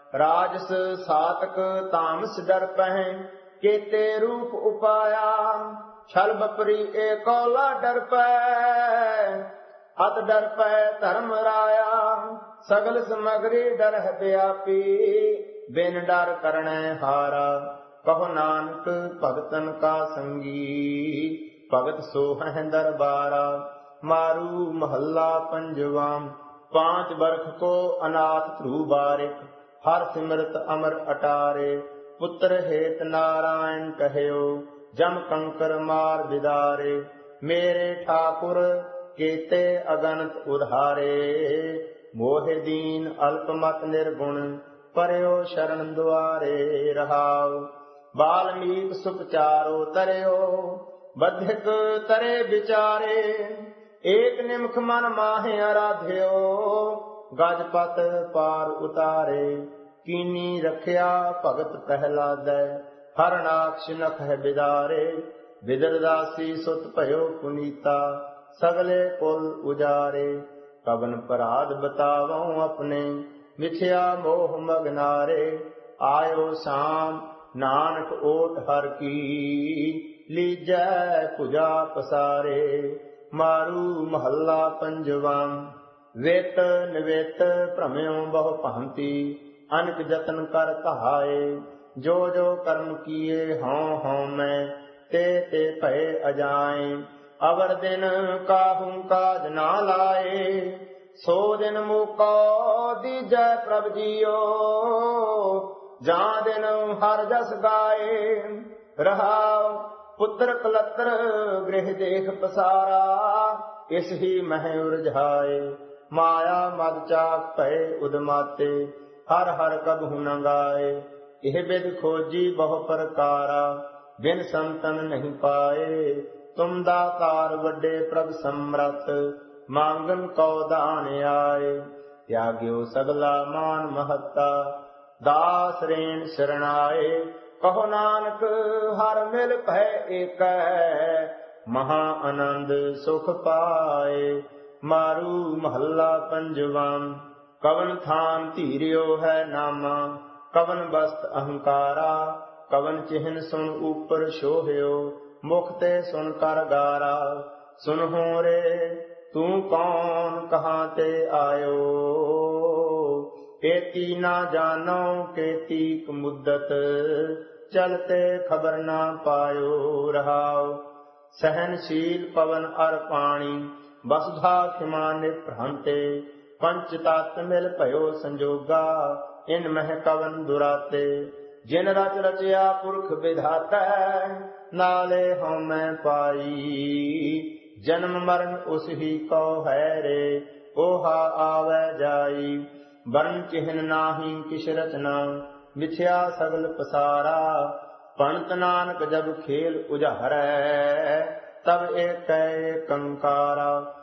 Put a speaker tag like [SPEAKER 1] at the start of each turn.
[SPEAKER 1] राजस सातक तामस डर पह केते रूप उपाया छल बपरी एकौला डर पै अत डर पै धर्म राया सगल समगरी डर है व्यापी बिन डर करने हारा कहो नानक भगतन का संगी भगत सो है दरबारा मारू महल्ला पंजवा पांच बरख को अनाथ ध्रुव बारिक हर सिमरत अमर अटारे पुत्र हेत नारायण कहयो जम कंकर मार बिदारे मेरे ठाकुर केते अगणत उधारे मोह दीन अल्पमत निर्गुण परयो शरण द्वारे रहाव बाल्मीक सुपचारो तरयो बधिक तरे विचारे एक निमख मन माहे आराध्यो गजपत पार उतारे कीनी रखया भगत पहलादै हरणाक्ष नख है बिदारे विदरदासी सुत भयो पुनीता सगले कुल उजारे कवन पराध बतावों अपने मिथ्या मोह मगनारे आयो शाम नानक ओट हर की लीजै पुजा पसारे मारू महल्ला पंजवा वेत निवेत भ्रमयो बहु भांति अनक जतन कर कहाए जो जो कर्म किए हों मैं ते भय अजाए अवर दिन काहू काज ना लाए सो दिन मुको दीजै प्रभ जियो जा दिन हर जस गाए रहाओ पुत्र कलत्र गृह देख पसारा इस ही मह उरझाए माया मद चाक भय उदमाते हर हर कबहु न गाए यह विद खोजी बहु प्रकारा बिन संतन नहीं पाए तुम दातार वड्डे प्रभ समरथ मांगन कौ दान आए त्याग्यो सगला मान महत्ता दास रेण शरणाए कहो नानक हर मिल भय एक महा आनंद सुख पाए मारू महल्ला पंजवा कवन थान धीरियो है नामा कवन बस्त अहंकारा कवन चिन्ह सुन ऊपर शोहयो मुखते सुन कर गारा सुन हो रे तू कौन कहाँ ते आयो केती ना जानो केती मुद्दत चलते खबर ना पायो रहाओ सहनशील पवन अर पानी वसुधा खिमा निभ्रांते पंच तत्व मिल भयो संजोगा इन मह कवन दुराते जिन रच रचया पुरख विधाता नाले हम मैं पाई जन्म मरण उस ही को है रे ओहा आवे जाई वर्ण चिन्ह नाही किश रचना मिथ्या सगल पसारा पंत नानक जब खेल उजाहरै तब एक कंकारा